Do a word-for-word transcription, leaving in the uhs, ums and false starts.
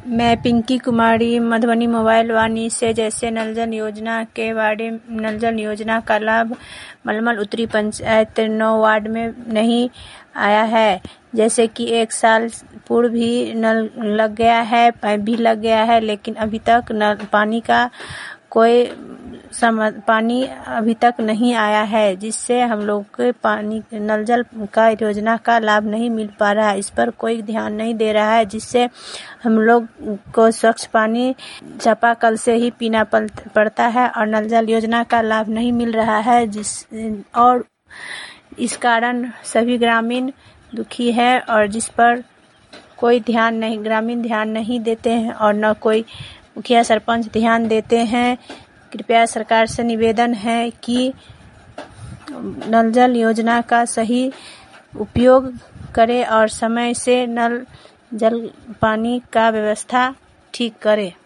मैं पिंकी कुमारी मधुबनी मोबाइल वाणी से जैसे नल जल योजना के बारे नल जल योजना का लाभ मलमल उत्तरी पंचायत नौ वार्ड में नहीं आया है। जैसे कि एक साल पूर्व भी नल लग गया है, पाइप भी लग गया है, लेकिन अभी तक नल पानी का कोई सम पानी अभी तक नहीं आया है, जिससे हम लोग के पानी नल जल का योजना का लाभ नहीं मिल पा रहा है। इस पर कोई ध्यान नहीं दे रहा है, जिससे हम लोग को स्वच्छ पानी चापाकल से ही पीना पड़ता है और नल जल योजना का लाभ नहीं मिल रहा है, जिस और इस कारण सभी ग्रामीण दुखी है और जिस पर कोई ध्यान नहीं ग्रामीण ध्यान नहीं देते हैं और न कोई मुखिया सरपंच ध्यान देते हैं। कृपया सरकार से निवेदन है कि नल जल योजना का सही उपयोग करे और समय से नल जल पानी का व्यवस्था ठीक करे।